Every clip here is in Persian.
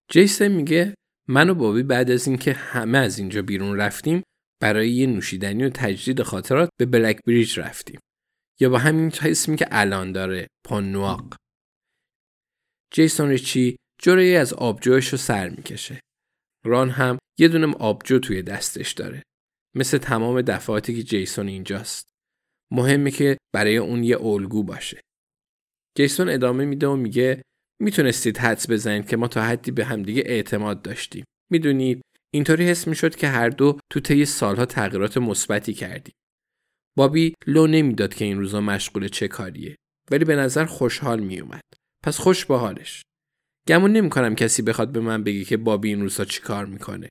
جیسن میگه من و بابی بعد از اینکه همه از اینجا بیرون رفتیم برای یه نوشیدنی و تجدید خاطرات به بلک بریج رفتیم. یا با همین اسمی که الان داره، پانواق. جیسون ریچی جرعه‌ای از آبجوش رو سر میکشه. ران هم یه دونه آبجو توی دستش داره. مثل تمام دفعاتی که جیسون اینجاست. مهمه که برای اون یه الگو باشه. جیسون ادامه میده و میگه میتونستید حدس بزنید که ما تا حدی به همدیگه اعتماد داشتیم. میدونید اینطوری حس میشد که هر دو تو طی سالها تغییرات مثبتی کردیم. بابی لو نمیداد که این روزا مشغول چه کاریه، ولی به نظر خوشحال میومد. پس خوش به حالش. گمون نمی‌کنم کسی بخواد به من بگه که بابی این روزا چی کار میکنه.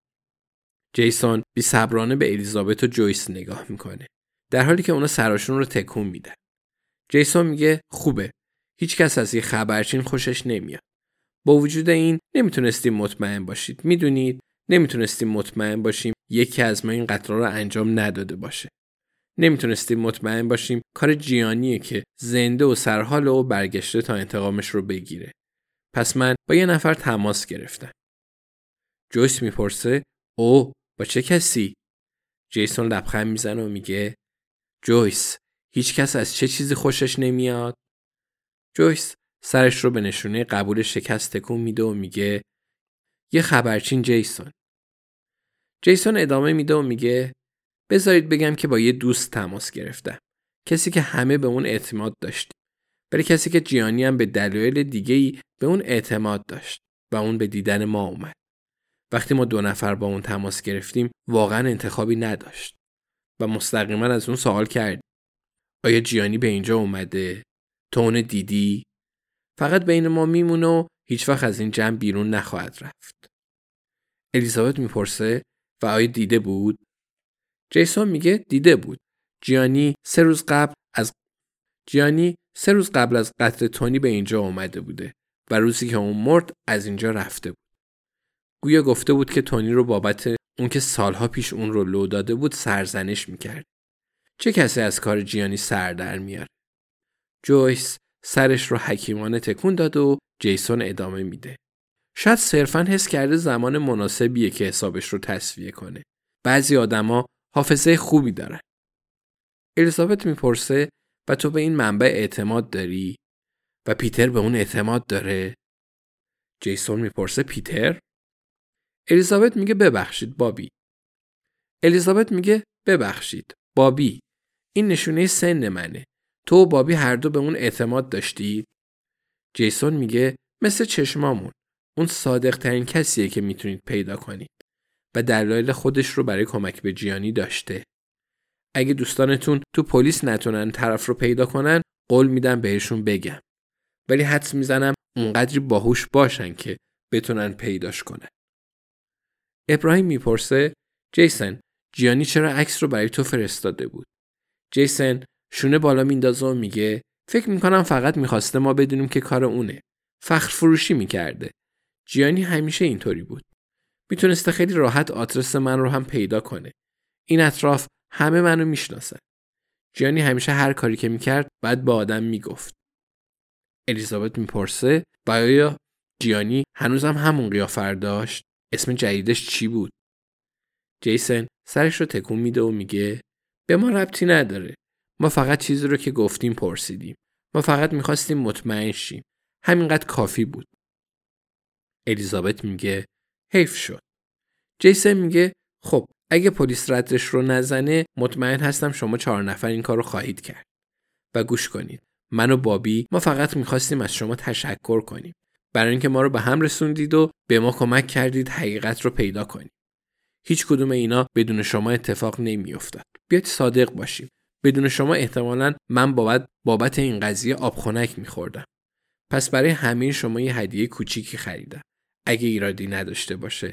جیسون بی‌صبرانه به الیزابت و جویس نگاه میکنه، در حالی که اونا سراشون رو تکون میدن. جیسون میگه خوبه. هیچ کس از یه خبرچین خوشش نمیاد. با وجود این نمیتونستیم مطمئن باشید. میدونید نمیتونستیم مطمئن باشیم یکی از ما این قتل رو انجام نداده باشه. نمیتونستیم مطمئن باشیم کار جیانیه که زنده و سرحال و برگشته تا انتقامش رو بگیره. پس من با یه نفر تماس گرفتم. جویس میپرسه او با چه کسی؟ جیسون لبخند میزنه و میگه جویس هیچ کس از چه چیزی خوشش نمیاد؟ جویس سرش رو به نشونه قبول شکست تکون میده و میگه یه خبرچین جیسون. جیسون ادامه میده و میگه بذارید بگم که با یه دوست تماس گرفتم. کسی که همه به اون اعتماد داشتیم. ولی کسی که جیانی هم به دلایل دیگه‌ای به اون اعتماد داشت و اون به دیدن ما اومد. وقتی ما 2 نفر با اون تماس گرفتیم واقعا انتخابی نداشت و مستقیما از اون سوال کرد آیا جیانی به اینجا اومده؟ تو اون دیدی؟ فقط بین ما میمونه و هیچ وقت از این جمع بیرون نخواهد رفت. الیزابت میپرسه و آیا دیده بود؟ جیسون میگه دیده بود. جیانی 3 روز قبل از قتل تونی به اینجا اومده بوده و روزی که اون مرد از اینجا رفته بود. گویا گفته بود که تونی رو بابت اون که سالها پیش اون رو لو داده بود سرزنش میکرد. چه کسی از کار جیانی سر در میاره؟ جویس سرش رو حکیمانه تکون داد و جیسون ادامه میده. شاید صرفاً حس کرده زمان مناسبیه که حسابش رو تسویه کنه. بعضی آدما حافظه خوبی دارن. الیزابت میپرسه و تو به این منبع اعتماد داری؟ و پیتر به اون اعتماد داره؟ جیسون میپرسه پیتر؟ الیزابت میگه ببخشید بابی. الیزابت میگه ببخشید بابی. این نشونه سن منه. تو و بابی هر دو به اون اعتماد داشتید؟ جیسون میگه مثل چشمامون. اون صادق ترین کسیه که میتونید پیدا کنید و دلایل خودش رو برای کمک به جیانی داشته. اگه دوستانتون تو پلیس نتونن طرف رو پیدا کنن قول میدم بهشون بگم. ولی حدس میزنم اونقدری باهوش باشن که بتونن پیداش کنن. ابراهیم میپرسه جیسن جیانی چرا عکس رو برای تو فرستاده بود؟ جیسن شونه بالا میندازه و میگه فکر میکنم فقط میخواسته ما بدونیم که کار اونه. فخر فروشی میکرده. جیانی همیشه اینطوری بود. میتونسته خیلی راحت آدرس من رو هم پیدا کنه. این اطراف همه منو میشناسن. جیانی همیشه هر کاری که میکرد بعد با آدم میگفت. الیزابت میپرسه و آیا جیانی هنوزم همون قیافه داشت؟ اسم جدیدش چی بود؟ جیسن سرش رو تکون میده و میگه به ما ربطی نداره. ما فقط چیزی رو که گفتیم پرسیدیم. ما فقط میخواستیم مطمئن شیم. همینقدر کافی بود. الیزابت میگه حیف شد. جیسن میگه خب اگه پلیس ردش رو نزنه مطمئن هستم شما 4 نفر این کار رو خواهید کرد. و گوش کنید. من و بابی ما فقط میخواستیم از شما تشکر کنیم. برای اینکه ما رو به هم رسوندید و به ما کمک کردید حقیقت رو پیدا کنیم. هیچ کدوم اینا بدون شما اتفاق نمیافتاد. بیاید صادق باشیم. بدون شما احتمالاً من بابت این قضیه آبخنک میخوردم. پس برای همه شما یه هدیه کوچیکی خریدم. اگه ایرادی نداشته باشه.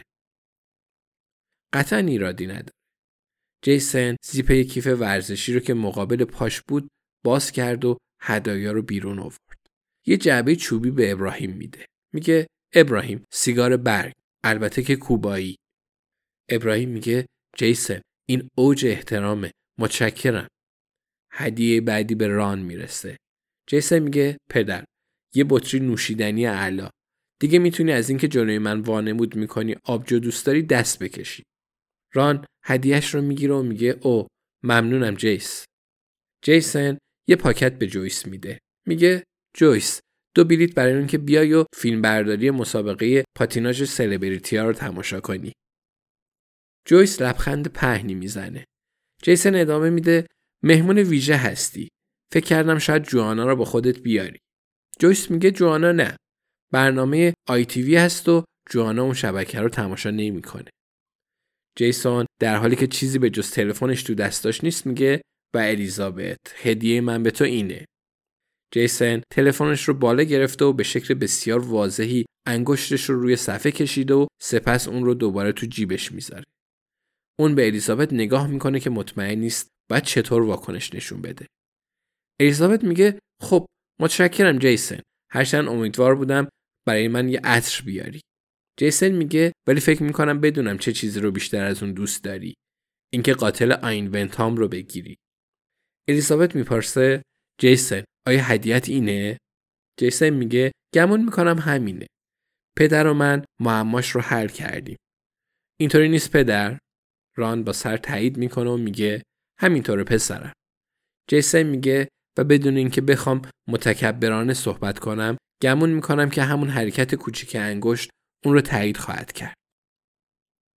قطعاً ایرادی نداره. جیسن زیپ کیف ورزشی رو که مقابل پاش بود باز کرد و هدایا رو بیرون آورد. یه جعبه چوبی به ابراهیم میده. میگه ابراهیم سیگار برگ، البته که کوبایی. ابراهیم میگه جیسن این اوج احترامه. متشکرم. هدیه بعدی به ران میرسه. جیسن میگه پدر یه بطری نوشیدنی اعلی. دیگه میتونی از اینکه جلوی من وانمود میکنی آبجو دوست داری دست بکشی. ران هدیه‌اش رو میگیره و میگه او ممنونم جیس. جیسن یه پاکت به جویس میده. میگه جویس 2 بلیت برای اون که بیای و فیلم برداری مسابقه پاتیناژ سلبریتی‌ها رو تماشا کنی. جویس لبخند پهنی میزنه. جیسن ادامه میده مهمون ویژه هستی. فکر کردم شاید جوانا رو با خودت بیاری. جویس میگه جوانا نه. برنامه ITV هست و جوانا اون شبکه رو تماشا نمیکنه. جیسون در حالی که چیزی به جز تلفنش تو دستاش نیست میگه و الیزابت هدیه من به تو اینه. جیسن تلفنش رو بالا گرفته و به شکل بسیار واضحی انگشتش رو روی صفحه کشیده و سپس اون رو دوباره تو جیبش میذاره. اون به الیزابت نگاه میکنه که مطمئن نیست باید چطور واکنش نشون بده. الیزابت میگه خب متشکرم جیسن. هرچند امیدوار بودم برای من یه عطر بیاری. جیسن میگه ولی فکر میکنم بدونم چه چیزی رو بیشتر از اون دوست داری. اینکه قاتل آین ونتام رو بگیری. الیزابت میپرسه جیسن آیا هدیه‌ت اینه؟ جیسن میگه گمون میکنم همینه. پدر و من معماش رو حل کردیم. اینطوری نیست پدر؟ ران با سر تایید میکنه و میگه همینطوره پسرم. جیسن میگه و بدون اینکه بخوام متکبرانه صحبت کنم گمون میکنم که همون حرکت کوچیک انگشت اون رو تایید خواهد کرد.